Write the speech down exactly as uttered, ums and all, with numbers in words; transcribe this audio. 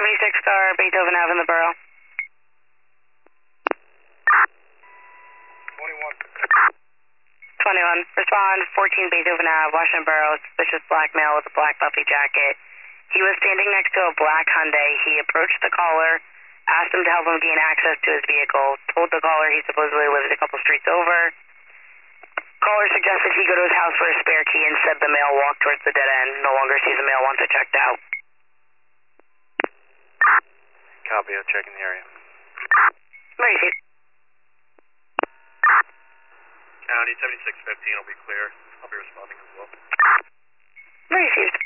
seventy-six car, Beethoven Ave in the borough. twenty-one. twenty-one. Respond, fourteen Beethoven Ave, Washington Borough, suspicious black male with a black puffy jacket. He was standing next to a black Hyundai. He approached the caller, asked him to help him gain access to his vehicle, told the caller he supposedly lives a couple streets over. Caller suggested he go to his house for a spare key and said the male walked towards the dead end. No longer sees the male, wants it checked out. Copy, I'm checking the area. Where is he? County seventy-six fifteen will be clear. I'll be responding as well. Where is he?